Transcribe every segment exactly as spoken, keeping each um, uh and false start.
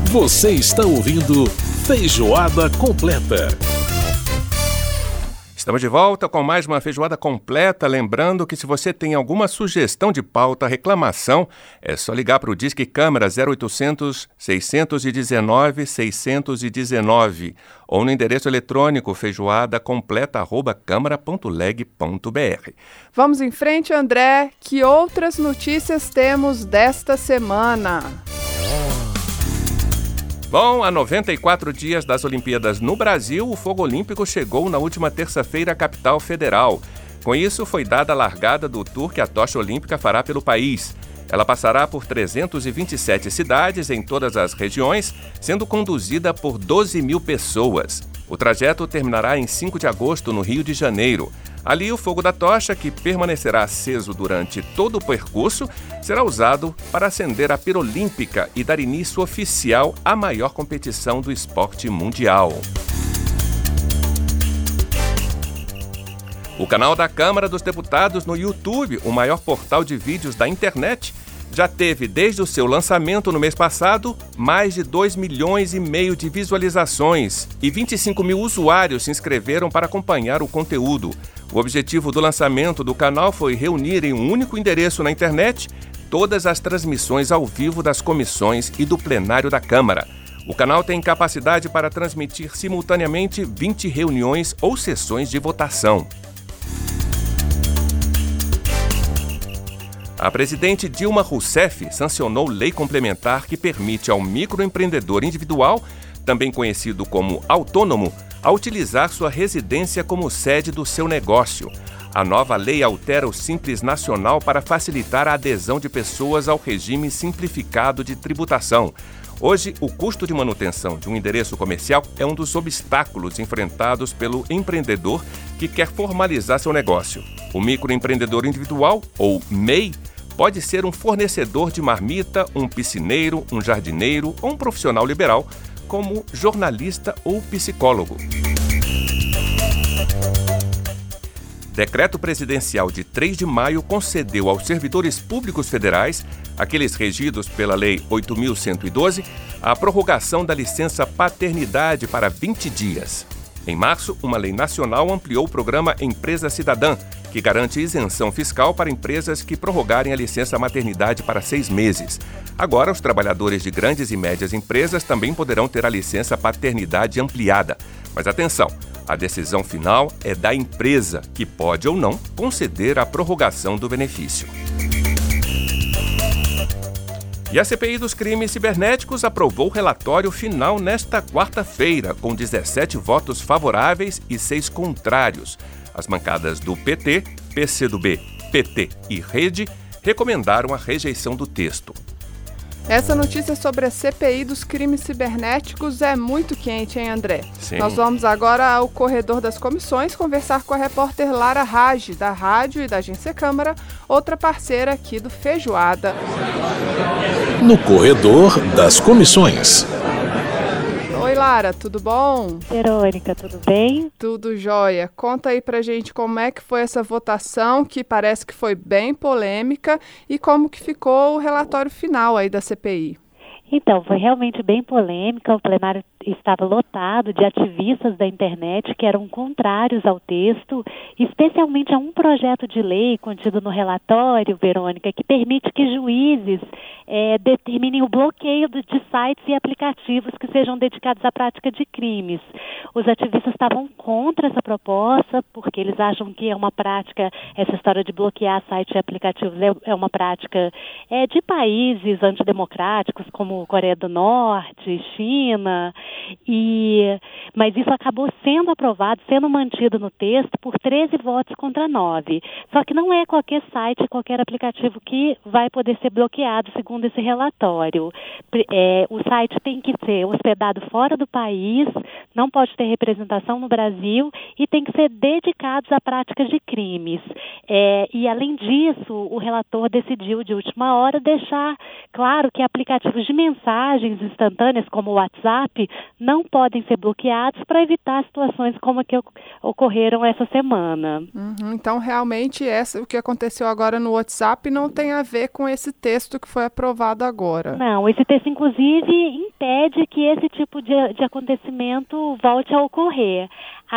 Você está ouvindo Feijoada Completa. Estamos de volta com mais uma feijoada completa. Lembrando que se você tem alguma sugestão de pauta, reclamação, é só ligar para o Disque Câmara zero oitocentos, seiscentos e dezenove, seiscentos e dezenove ou no endereço eletrônico feijoada completa arroba câmara ponto leg ponto br. Vamos em frente, André. Que outras notícias temos desta semana? Bom, a noventa e quatro dias das Olimpíadas no Brasil, o fogo olímpico chegou na última terça-feira à capital federal. Com isso, foi dada a largada do tour que a tocha olímpica fará pelo país. Ela passará por trezentas e vinte e sete cidades em todas as regiões, sendo conduzida por doze mil pessoas. O trajeto terminará em cinco de agosto, no Rio de Janeiro. Ali, o fogo da tocha, que permanecerá aceso durante todo o percurso, será usado para acender a pira olímpica e dar início oficial à maior competição do esporte mundial. O canal da Câmara dos Deputados no YouTube, o maior portal de vídeos da internet, já teve, desde o seu lançamento no mês passado, mais de dois milhões e meio de visualizações e vinte e cinco mil usuários se inscreveram para acompanhar o conteúdo. O objetivo do lançamento do canal foi reunir em um único endereço na internet todas as transmissões ao vivo das comissões e do plenário da Câmara. O canal tem capacidade para transmitir simultaneamente vinte reuniões ou sessões de votação. A presidente Dilma Rousseff sancionou lei complementar que permite ao microempreendedor individual, também conhecido como autônomo, a utilizar sua residência como sede do seu negócio. A nova lei altera o Simples Nacional para facilitar a adesão de pessoas ao regime simplificado de tributação. Hoje, o custo de manutenção de um endereço comercial é um dos obstáculos enfrentados pelo empreendedor que quer formalizar seu negócio. O microempreendedor individual, ou M E I, pode ser um fornecedor de marmita, um piscineiro, um jardineiro ou um profissional liberal, como jornalista ou psicólogo. Decreto presidencial de três de maio concedeu aos servidores públicos federais, aqueles regidos pela Lei oito mil cento e doze, a prorrogação da licença paternidade para vinte dias. Em março, uma lei nacional ampliou o programa Empresa Cidadã, que garante isenção fiscal para empresas que prorrogarem a licença maternidade para seis meses. Agora, os trabalhadores de grandes e médias empresas também poderão ter a licença paternidade ampliada. Mas atenção! A decisão final é da empresa, que pode ou não conceder a prorrogação do benefício. E a C P I dos crimes cibernéticos aprovou o relatório final nesta quarta-feira, com dezessete votos favoráveis e seis contrários. As bancadas do P T, P C do B, P T e Rede recomendaram a rejeição do texto. Essa notícia sobre a C P I dos crimes cibernéticos é muito quente, hein, André? Sim. Nós vamos agora ao corredor das comissões conversar com a repórter Lara Rage, da Rádio e da Agência Câmara, outra parceira aqui do Feijoada. No corredor das comissões. Oi, Lara, tudo bom? Verônica, tudo bem? Tudo jóia. Conta aí pra gente como é que foi essa votação, que parece que foi bem polêmica, e como que ficou o relatório final aí da C P I. Então, foi realmente bem polêmica. O plenário estava lotado de ativistas da internet que eram contrários ao texto, especialmente a um projeto de lei contido no relatório, Verônica, que permite que juízes é, determinem o bloqueio de sites e aplicativos que sejam dedicados à prática de crimes. Os ativistas estavam contra essa proposta, porque eles acham que é uma prática, essa história de bloquear sites e aplicativos é, é uma prática é, de países antidemocráticos, como Coreia do Norte, China, e, mas isso acabou sendo aprovado, sendo mantido no texto por treze votos contra nove. Só que não é qualquer site, qualquer aplicativo que vai poder ser bloqueado, segundo esse relatório. É, o site tem que ser hospedado fora do país, não pode ter representação no Brasil e tem que ser dedicados a práticas de crimes. É, e, além disso, o relator decidiu, de última hora, deixar claro que aplicativos de mensagens instantâneas, como o WhatsApp, não podem ser bloqueados para evitar situações como a que ocorreram essa semana. Uhum, então, realmente, essa, o que aconteceu agora no WhatsApp não tem a ver com esse texto que foi aprovado agora. Não, esse texto, inclusive, impede que esse tipo de, de acontecimento volte a ocorrer.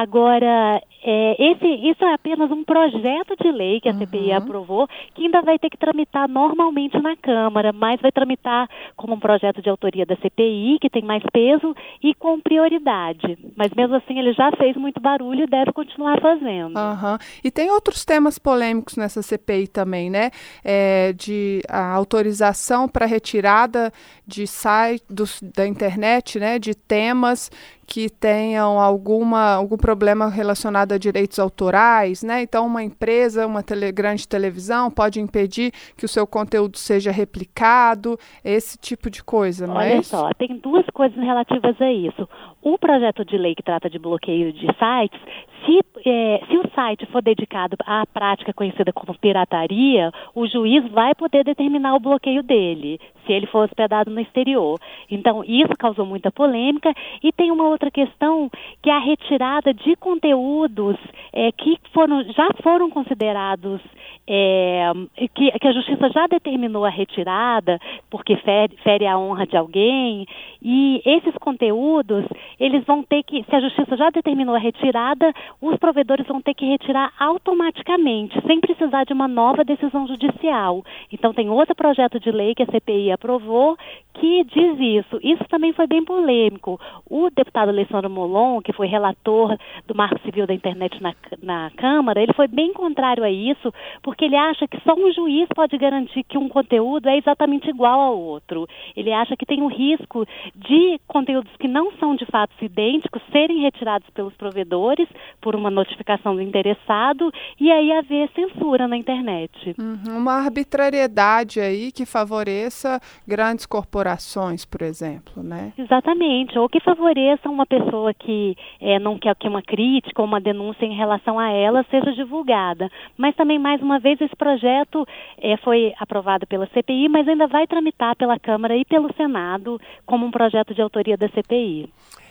Agora, é, esse, isso é apenas um projeto de lei que a uhum. C P I aprovou, que ainda vai ter que tramitar normalmente na Câmara, mas vai tramitar como um projeto de autoria da C P I, que tem mais peso e com prioridade. Mas mesmo assim ele já fez muito barulho e deve continuar fazendo. Uhum. E tem outros temas polêmicos nessa C P I também, né? É, de a autorização para retirada de site, dos, da internet, né? De temas que tenham alguma, algum problema relacionado a direitos autorais, né? Então, uma empresa, uma tele, grande televisão pode impedir que o seu conteúdo seja replicado, esse tipo de coisa, não é isso? Olha só, tem duas coisas relativas a isso. O projeto de lei que trata de bloqueio de sites, se, é, se o site for dedicado à prática conhecida como pirataria, o juiz vai poder determinar o bloqueio dele, se ele for hospedado no exterior. Então, isso causou muita polêmica. E tem uma outra questão, que é a retirada de conteúdos é, que foram, já foram considerados, é, que, que a Justiça já determinou a retirada, porque fere, fere a honra de alguém. E esses conteúdos, eles vão ter que, se a Justiça já determinou a retirada, os provedores vão ter que retirar automaticamente, sem precisar de uma nova decisão judicial. Então, tem outro projeto de lei que a C P I aprovou que diz isso. Isso também foi bem polêmico. O deputado Alessandro Molon, que foi relator do Marco Civil da Internet na, na Câmara, ele foi bem contrário a isso, porque ele acha que só um juiz pode garantir que um conteúdo é exatamente igual ao outro. Ele acha que tem um risco de conteúdos que não são de fato idênticos serem retirados pelos provedores por uma notificação do interessado e aí haver censura na internet. Uhum, uma arbitrariedade aí que favoreça grandes corporações, por exemplo, né? Exatamente, ou que favoreça uma pessoa que é, não quer que uma crítica ou uma denúncia em relação a ela seja divulgada. Mas também, mais uma vez, esse projeto é, foi aprovado pela C P I, mas ainda vai tramitar pela Câmara e pelo Senado como um projeto de autoria da C P I.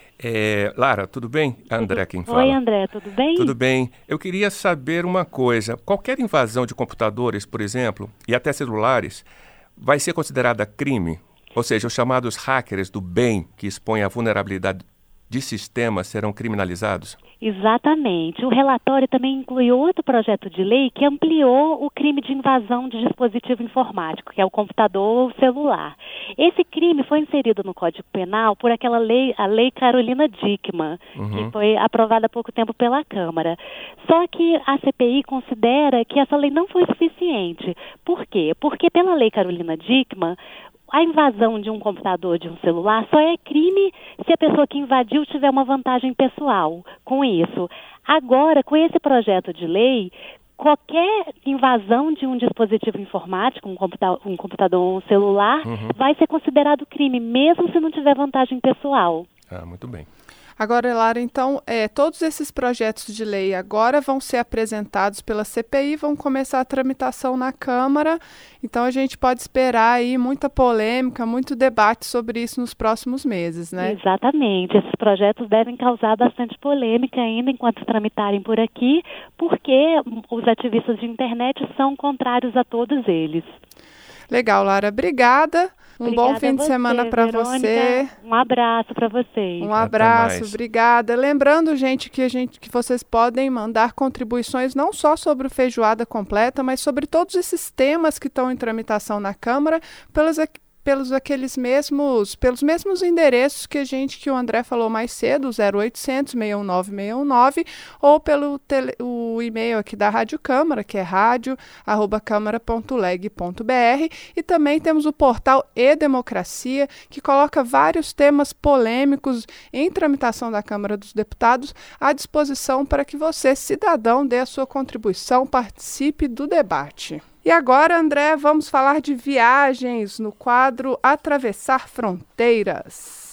É, Lara, tudo bem? André quem fala. Oi, André, tudo bem? Tudo bem. Eu queria saber uma coisa. Qualquer invasão de computadores, por exemplo, e até celulares, vai ser considerada crime? Ou seja, os chamados hackers do bem que expõem a vulnerabilidade de sistemas serão criminalizados? Exatamente. O relatório também inclui outro projeto de lei que ampliou o crime de invasão de dispositivo informático, que é o computador ou o celular. Esse crime foi inserido no Código Penal por aquela lei, a Lei Carolina Dickmann, uhum. que foi aprovada há pouco tempo pela Câmara. Só que a C P I considera que essa lei não foi suficiente. Por quê? Porque pela Lei Carolina Dickmann, a invasão de um computador, de um celular, só é crime se a pessoa que invadiu tiver uma vantagem pessoal com isso. Agora, com esse projeto de lei, qualquer invasão de um dispositivo informático, um computador, um computador ou um celular, uhum. vai ser considerado crime, mesmo se não tiver vantagem pessoal. Ah, muito bem. Agora, Lara, então, é, todos esses projetos de lei agora vão ser apresentados pela C P I, vão começar a tramitação na Câmara, então a gente pode esperar aí muita polêmica, muito debate sobre isso nos próximos meses, né? Exatamente, esses projetos devem causar bastante polêmica ainda enquanto tramitarem por aqui, porque os ativistas de internet são contrários a todos eles. Legal, Lara, obrigada. Um Obrigada bom fim de você, semana para você. Um abraço para vocês. Um abraço, obrigada. Lembrando, gente, que a gente, que vocês podem mandar contribuições não só sobre o Feijoada Completa, mas sobre todos esses temas que estão em tramitação na Câmara, pelos pelos aqueles mesmos, pelos mesmos endereços que a gente, que o André falou mais cedo, zero oitocentos, seis um nove, seis um nove, ou pelo tele, o e-mail aqui da Rádio Câmara, que é rádio arroba câmara ponto leg ponto br, e também temos o portal E-Democracia, que coloca vários temas polêmicos em tramitação da Câmara dos Deputados à disposição para que você, cidadão, dê a sua contribuição, participe do debate. E agora, André, vamos falar de viagens no quadro Atravessar Fronteiras.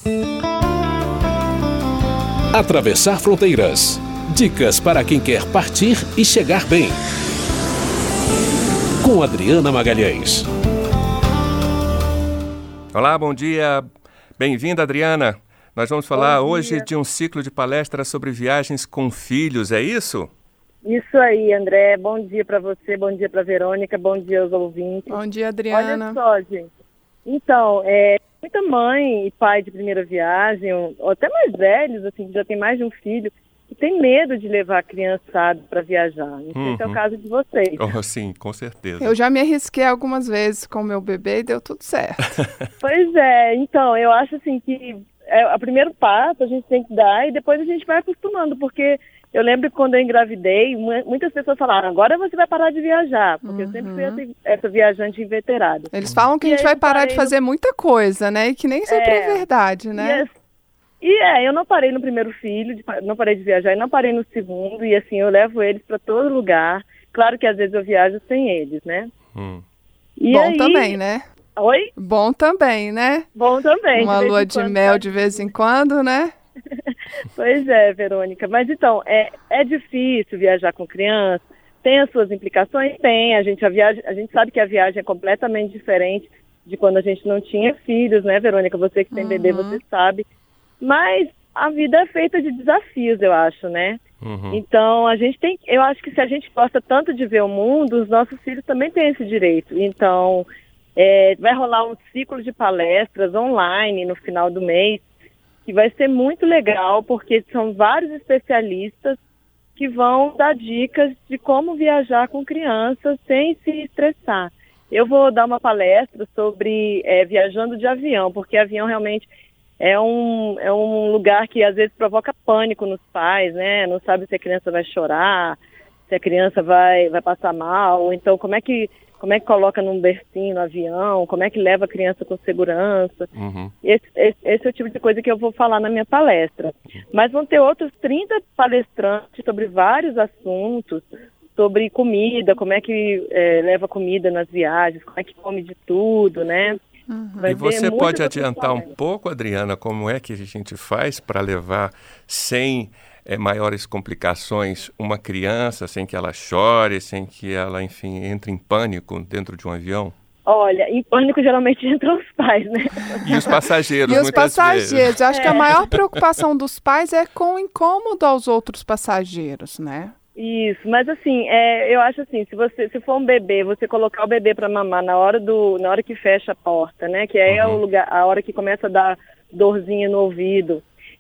Atravessar Fronteiras. Dicas para quem quer partir e chegar bem. Com Adriana Magalhães. Olá, bom dia. Bem-vinda, Adriana. Nós vamos falar hoje de um ciclo de palestras sobre viagens com filhos, é isso? Isso aí, André. Bom dia para você, bom dia para Verônica, bom dia aos ouvintes. Bom dia, Adriana. Olha só, gente. Então, é, muita mãe e pai de primeira viagem, ou até mais velhos, assim, que já tem mais de um filho, que tem medo de levar a criançada para viajar. Não sei Uhum. se é o caso de vocês. Oh, sim, com certeza. Eu já me arrisquei algumas vezes com meu bebê e deu tudo certo. Pois é, então, eu acho assim que é, o primeiro passo a gente tem que dar e depois a gente vai acostumando, porque eu lembro que quando eu engravidei, mu- muitas pessoas falaram, agora você vai parar de viajar, porque eu sempre fui essa, essa viajante inveterada. Eles falam que a E gente aí vai eu parar parei de no- fazer muita coisa, né? E que nem sempre é, É. verdade, né? E, as- e é, eu não parei no primeiro filho, de pa- não parei de viajar e não parei no segundo, e assim, eu levo eles para todo lugar. Claro que às vezes eu viajo sem eles, né? Hum. E Bom aí... também, né? Oi? Bom também, né? Bom também. Uma vez lua em de quando mel tá- de vez em quando, né? Pois é, Verônica. Mas então, é, é difícil viajar com criança? Tem as suas implicações? Tem. A gente, a, viagem, a gente sabe que a viagem é completamente diferente de quando a gente não tinha filhos, né, Verônica? Você que tem Uhum. bebê, você sabe. Mas a vida é feita de desafios, eu acho, né? Uhum. Então, a gente tem... Eu acho que se a gente gosta tanto de ver o mundo, os nossos filhos também têm esse direito. Então, é, vai rolar um ciclo de palestras online no final do mês, que vai ser muito legal, porque são vários especialistas que vão dar dicas de como viajar com crianças sem se estressar. Eu vou dar uma palestra sobre é, viajando de avião, porque avião realmente é um, é um lugar que às vezes provoca pânico nos pais, né? Não sabe se a criança vai chorar, se a criança vai, vai passar mal, ou então como é que como é que coloca num bercinho no avião, como é que leva a criança com segurança. Uhum. Esse, esse, esse é o tipo de coisa que eu vou falar na minha palestra. Mas vão ter outros trinta palestrantes sobre vários assuntos, sobre comida, como é que é, leva comida nas viagens, como é que come de tudo, né? Vai E ter você muitas pode outras adiantar um palestras. pouco, Adriana, como é que a gente faz para levar sem é, maiores complicações uma criança, sem que ela chore, sem que ela, enfim, entre em pânico dentro de um avião? Olha, em pânico geralmente entram os pais, né? E os passageiros, E os muitas passageiros, vezes. eu acho que a maior preocupação dos pais é com o incômodo aos outros passageiros, né? Isso, mas assim, é, eu acho assim, se você se for um bebê, você colocar o bebê para mamar na hora do, na hora que fecha a porta, né? Que aí é o Uhum. lugar, a hora que começa a dar dorzinha no ouvido.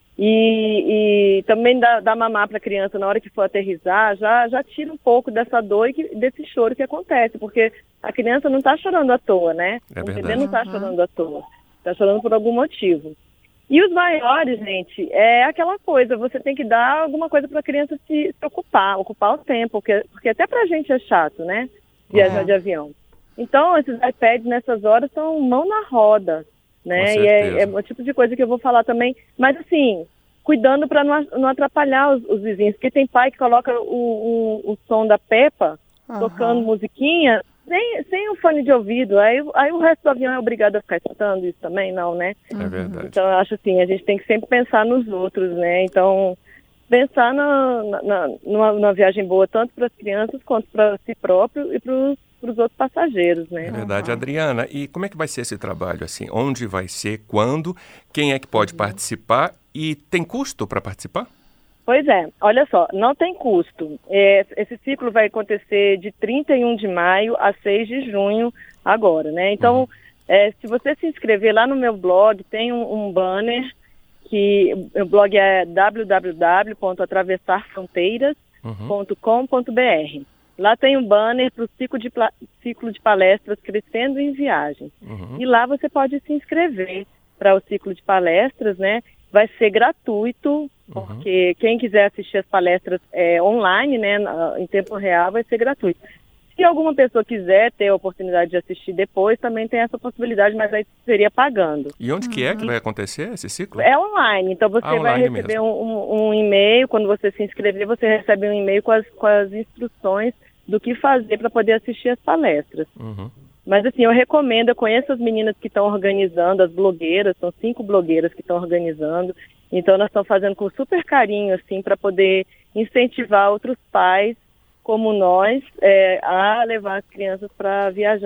E, e também dar, dar mamar para a criança na hora que for aterrissar, já, já tira um pouco dessa dor e que, desse choro que acontece, porque a criança não está chorando à toa, né? É o bebê verdade. não está Uhum. chorando à toa, está chorando por algum motivo. E os maiores, gente, é aquela coisa, você tem que dar alguma coisa para a criança se, se ocupar, ocupar o tempo, porque, porque até para a gente é chato, né? Viajar É. de avião. Então, esses iPads nessas horas são mão na roda, né? Com E é, certeza. é o tipo de coisa que eu vou falar também. Mas, assim, cuidando para não, a- não atrapalhar os, os vizinhos, porque tem pai que coloca o, o, o som da Peppa, Aham. tocando musiquinha, sem, sem o fone de ouvido. Aí, aí o resto do avião é obrigado a ficar escutando isso também, não, né? É verdade. Então, eu acho assim, a gente tem que sempre pensar nos outros, né? Então, pensar na, na, na- numa, numa viagem boa, tanto para as crianças quanto para si próprio e para os outros passageiros, né? É verdade, Adriana. E como é que vai ser esse trabalho, assim? Onde vai ser, quando, quem é que pode participar e tem custo para participar? Pois é, olha só, não tem custo. É, esse ciclo vai acontecer de trinta e um de maio a seis de junho agora, né? Então, Uhum. é, se você se inscrever lá no meu blog, tem um, um banner, que o blog é w w w ponto atravessar fronteiras ponto com ponto b r. Lá tem um banner para o ciclo de, pla- ciclo de palestras Crescendo em Viagem. Uhum. E lá você pode se inscrever para o ciclo de palestras, né? Vai ser gratuito, porque quem quiser assistir as palestras é, online, né, na- em tempo real, vai ser gratuito. Se alguma pessoa quiser ter a oportunidade de assistir depois, também tem essa possibilidade, mas aí seria pagando. E onde que é que vai acontecer esse ciclo? É online, então você Ah, vai online receber mesmo. um, um- um e-mail, quando você se inscrever, você recebe um e-mail com as, com as instruções do que fazer para poder assistir as palestras. Uhum. Mas assim, eu recomendo, eu conheço as meninas que estão organizando, as blogueiras, são cinco blogueiras que estão organizando, então nós estamos fazendo com super carinho, assim, para poder incentivar outros pais, como nós, é, a levar as crianças para viajar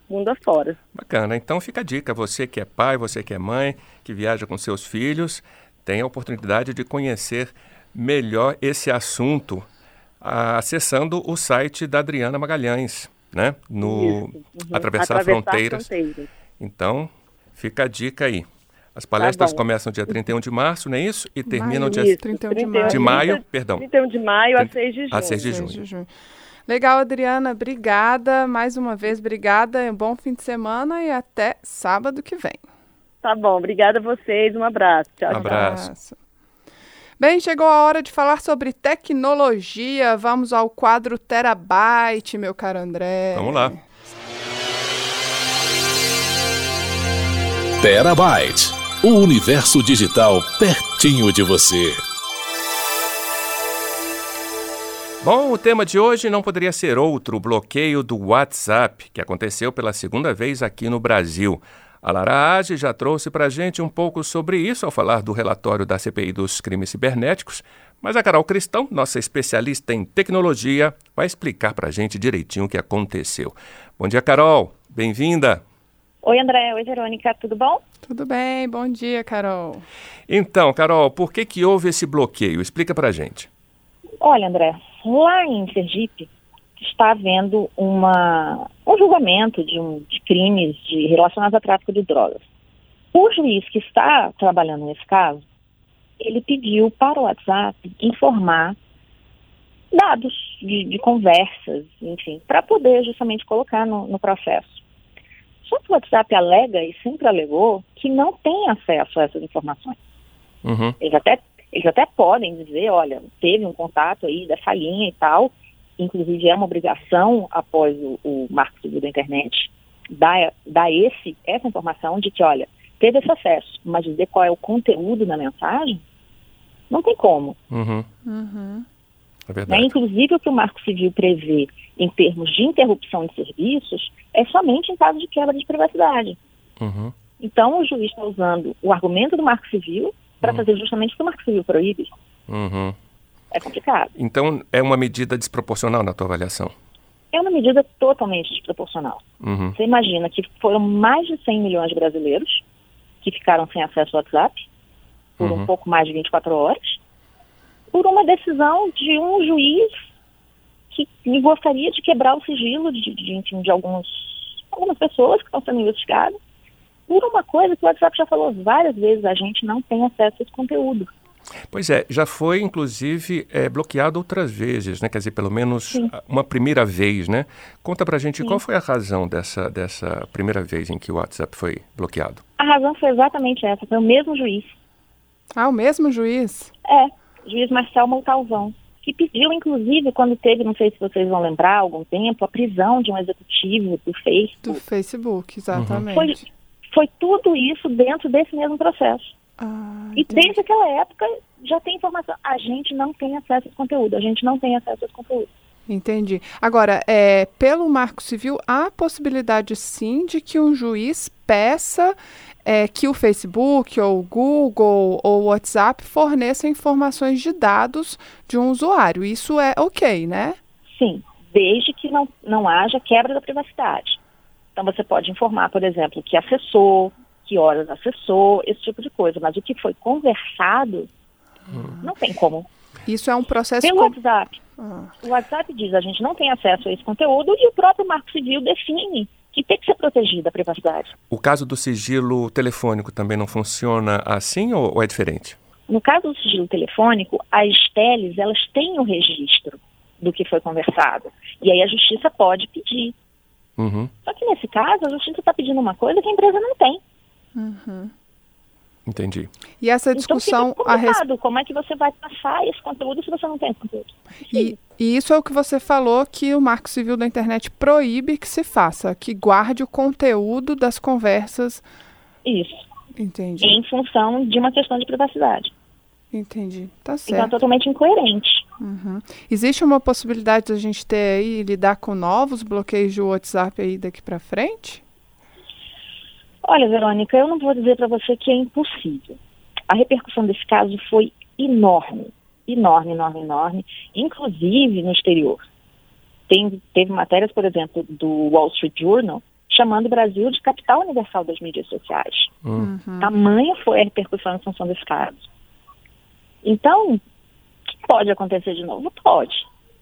mundo afora. Bacana. Então fica a dica. Você que é pai, você que é mãe, que viaja com seus filhos, tem a oportunidade de conhecer melhor esse assunto acessando o site da Adriana Magalhães, né? No Isso, uhum. Atravessar, Atravessar Fronteiras. Fronteiras. Então, fica a dica aí. As palestras Tá começam dia trinta e um de março, não é isso? E terminam Maio, dia isso, trinta e um de maio. de maio, perdão. trinta e um de maio a seis de junho. A seis de seis junho. de junho. Legal, Adriana. Obrigada. Mais uma vez, obrigada. Um bom fim de semana e até sábado que vem. Tá bom, obrigada a vocês. Um abraço. Tchau, Um tchau. abraço. Bem, chegou a hora de falar sobre tecnologia. Vamos ao quadro Terabyte, meu caro André. Vamos lá. Terabyte, o universo digital pertinho de você. Bom, o tema de hoje não poderia ser outro, o bloqueio do WhatsApp, que aconteceu pela segunda vez aqui no Brasil. A Lara Age já trouxe para a gente um pouco sobre isso ao falar do relatório da C P I dos crimes cibernéticos, mas a Carol Cristão, nossa especialista em tecnologia, vai explicar para a gente direitinho o que aconteceu. Bom dia, Carol. Bem-vinda. Oi, André. Oi, Verônica. Tudo bom? Tudo bem, bom dia, Carol. Então, Carol, por que que houve esse bloqueio? Explica para a gente. Olha, André, lá em Sergipe está havendo uma, um julgamento de, um, de crimes de, relacionados a tráfico de drogas. O juiz que está trabalhando nesse caso, ele pediu para o WhatsApp informar dados de, de conversas, enfim, para poder justamente colocar no, no processo. Só que o WhatsApp alega, e sempre alegou, que não tem acesso a essas informações. Uhum. Eles até, eles até podem dizer, olha, teve um contato aí dessa linha e tal, inclusive é uma obrigação, após o, o Marco Civil da Internet, dar, dar esse, essa informação de que, olha, teve esse acesso, mas dizer qual é o conteúdo da mensagem, não tem como. Uhum. Uhum. É verdade. Né? Inclusive, o que o Marco Civil prevê em termos de interrupção de serviços é somente em caso de quebra de privacidade. Uhum. Então, o juiz está usando o argumento do Marco Civil para uhum. fazer justamente o que o Marco Civil proíbe. Uhum. É complicado. Então, é uma medida desproporcional na tua avaliação? É uma medida totalmente desproporcional. Uhum. Você imagina que foram mais de cem milhões de brasileiros que ficaram sem acesso ao WhatsApp por uhum. um pouco mais de vinte e quatro horas, por uma decisão de um juiz que gostaria de quebrar o sigilo de, de, enfim, de alguns, algumas pessoas que estão sendo investigadas, por uma coisa que o WhatsApp já falou várias vezes, a gente não tem acesso a esse conteúdo. Pois é, já foi, inclusive, é, bloqueado outras vezes, né? Quer dizer, pelo menos Sim. uma primeira vez, né? Conta pra gente Sim. qual foi a razão dessa, dessa primeira vez em que o WhatsApp foi bloqueado. A razão foi exatamente essa, foi o mesmo juiz. Ah, o mesmo juiz? É, o juiz Marcel Montalvão, que pediu, inclusive, quando teve, não sei se vocês vão lembrar, há algum tempo, a prisão de um executivo do Facebook. Do Facebook, exatamente. Foi, foi tudo isso dentro desse mesmo processo. Ah, e desde aquela época já tem informação. A gente não tem acesso a esse conteúdo, a gente não tem acesso a esse conteúdo. Entendi. Agora, é, pelo Marco Civil, há a possibilidade, sim, de que um juiz peça é, que o Facebook, ou o Google, ou o WhatsApp forneçam informações de dados de um usuário. Isso é ok, né? Sim, desde que não, não haja quebra da privacidade. Então, você pode informar, por exemplo, que acessou, que horas acessou, esse tipo de coisa. Mas o que foi conversado, hum. não tem como. Isso é um processo... Pelo com... WhatsApp. Ah. O WhatsApp diz, a gente não tem acesso a esse conteúdo e o próprio Marco Civil define que tem que ser protegida a privacidade. O caso do sigilo telefônico também não funciona assim ou, ou é diferente? No caso do sigilo telefônico, as teles, elas têm o registro do que foi conversado. E aí a justiça pode pedir. Uhum. Só que nesse caso, a justiça está pedindo uma coisa que a empresa não tem. Uhum. Entendi. E essa discussão... Então fica complicado. A res... Como é que você vai passar esse conteúdo se você não tem esse conteúdo? E, e isso é o que você falou, que o Marco Civil da Internet proíbe que se faça, que guarde o conteúdo das conversas. Isso. Entendi. Em função de uma questão de privacidade. Entendi. Tá certo. Então é totalmente incoerente. Uhum. Existe uma possibilidade de a gente ter aí, lidar com novos bloqueios de WhatsApp aí daqui para frente? Olha, Verônica, eu não vou dizer para você que é impossível. A repercussão desse caso foi enorme, enorme, enorme, enorme, inclusive no exterior. Tem, teve matérias, por exemplo, do Wall Street Journal, chamando o Brasil de capital universal das mídias sociais. Uhum. Tamanha foi a repercussão em função desse caso. Então, pode acontecer de novo? Pode.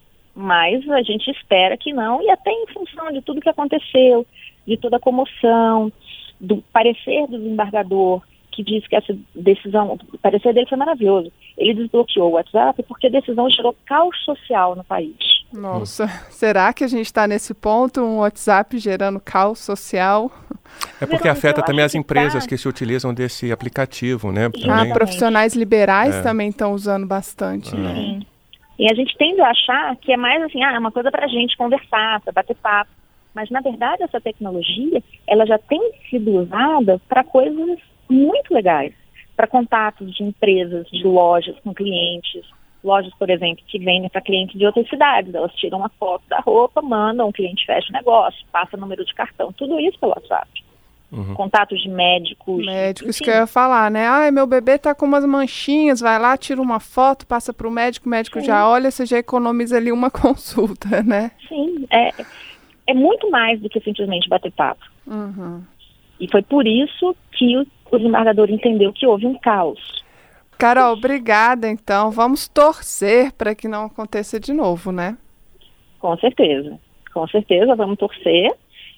Mas a gente espera que não, e até em função de tudo que aconteceu, de toda a comoção, do parecer do desembargador, que diz que essa decisão, o parecer dele foi maravilhoso. Ele desbloqueou o WhatsApp porque a decisão gerou caos social no país. Nossa, hum. será que a gente está nesse ponto, um WhatsApp gerando caos social? É porque afeta também as empresas que se utilizam desse aplicativo, né? Ah, profissionais liberais é. também estão usando bastante, é. né? Sim. E a gente tende a achar que é mais assim, ah, é uma coisa para a gente conversar, para bater papo. Mas, na verdade, essa tecnologia, ela já tem sido usada para coisas muito legais, para contatos de empresas, de lojas com clientes, lojas, por exemplo, que vendem para clientes de outras cidades. Elas tiram uma foto da roupa, mandam, o cliente fecha o negócio, passa o número de cartão, tudo isso pelo WhatsApp. Uhum. Contatos de médicos. Médicos, isso que eu ia falar, né? Ai, meu bebê tá com umas manchinhas, vai lá, tira uma foto, passa para o médico, o médico Sim. já olha, você já economiza ali uma consulta, né? Sim, é, é muito mais do que simplesmente bater papo. Uhum. E foi por isso que o, o desembargador entendeu que houve um caos. Carol, obrigada, então. Vamos torcer para que não aconteça de novo, né? Com certeza. Com certeza, vamos torcer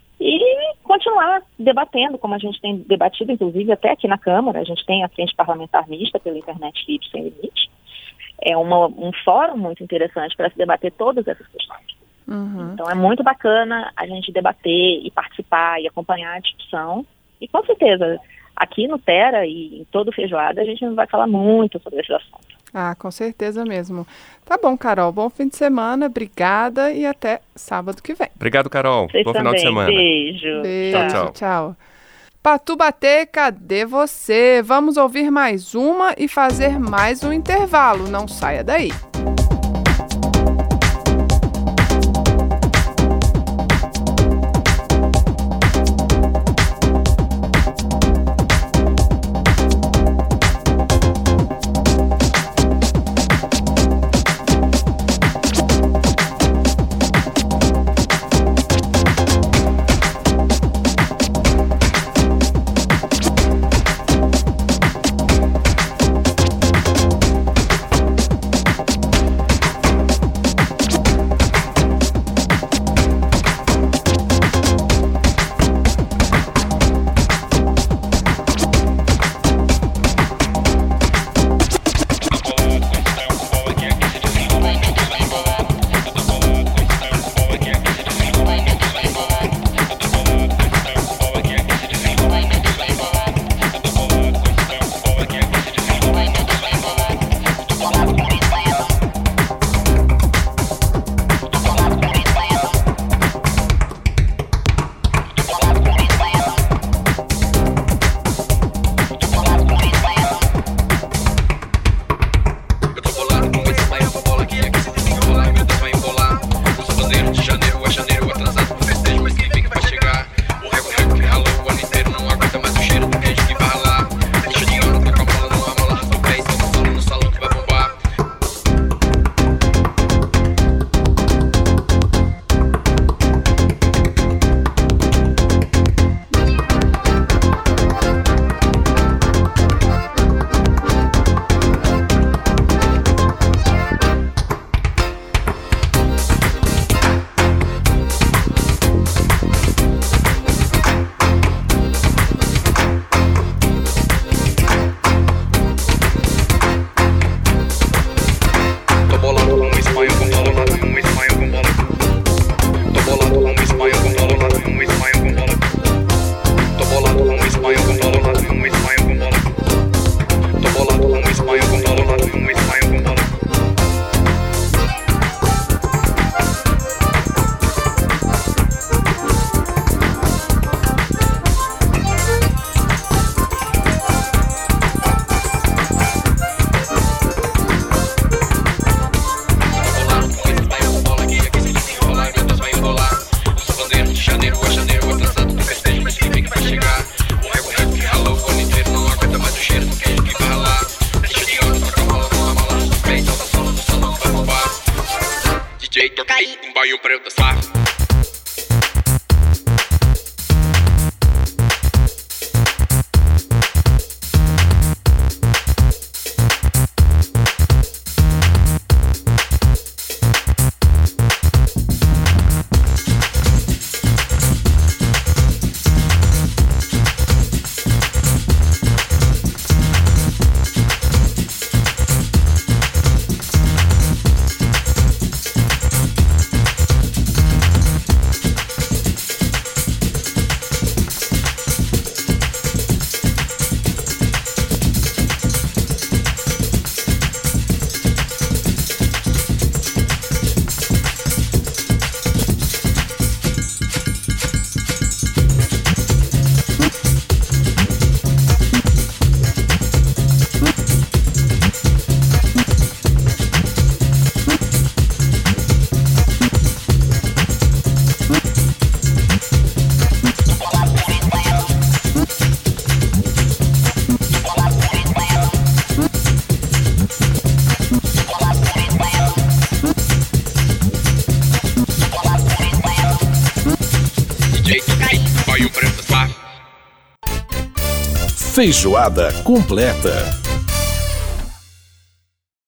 e continuar debatendo, como a gente tem debatido, inclusive, até aqui na Câmara. A gente tem a Frente Parlamentar Mista pela Internet Livre Sem Limite. É uma, um fórum muito interessante para se debater todas essas questões. Uhum. Então, é muito bacana a gente debater e participar e acompanhar a discussão. E, com certeza, aqui no Terra e em todo o Feijoada, a gente não vai falar muito sobre esse assunto. Ah, com certeza mesmo. Tá bom, Carol. Bom fim de semana. Obrigada e até sábado que vem. Obrigado, Carol. Vocês bom também. Final de semana. Beijo. Beijo. Tchau, tchau. Tchau. Patubatê, cadê você? Vamos ouvir mais uma e fazer mais um intervalo. Não saia daí. jeito, caí, um banho pra eu dançar. Feijoada completa.